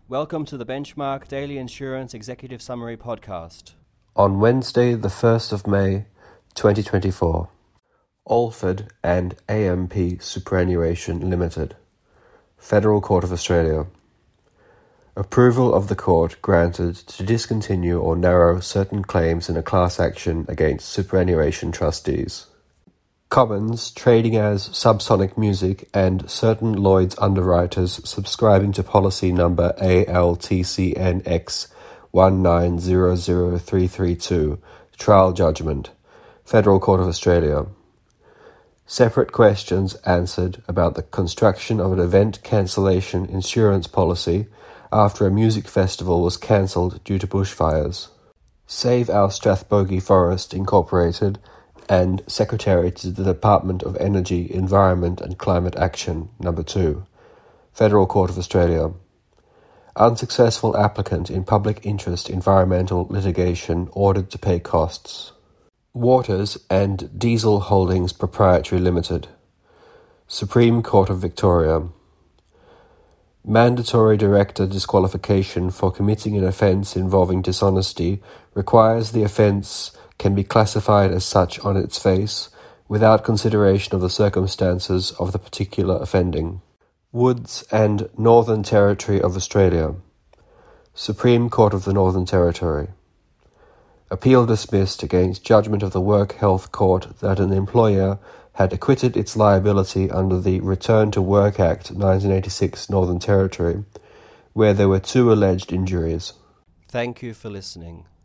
Welcome to the Benchmark Daily Insurance Executive Summary Podcast. On Wednesday, the 1st of May, 2024, Alford and AMP Superannuation Limited, Federal Court of Australia. Approval of the court granted to discontinue or narrow certain claims in a class action against superannuation trustees. Commons, trading as Subsonic Music, and certain Lloyd's underwriters subscribing to policy number ALTCNX 1900332, trial judgment, Federal Court of Australia. Separate questions answered about the construction of an event cancellation insurance policy after a music festival was cancelled due to bushfires. Save Our Strathbogie Forest Incorporated and Secretary to the Department of Energy, Environment and Climate Action, No. 2, Federal Court of Australia. Unsuccessful applicant in public interest environmental litigation ordered to pay costs. Waters and Diesel Holdings Proprietary Limited, Supreme Court of Victoria. Mandatory director disqualification for committing an offence involving dishonesty requires the offence can be classified as such on its face, without consideration of the circumstances of the particular offending. Woods and Northern Territory of Australia, Supreme Court of the Northern Territory. Appeal dismissed against judgment of the Work Health Court that an employer had acquitted its liability under the Return to Work Act 1986 Northern Territory, where there were two alleged injuries. Thank you for listening.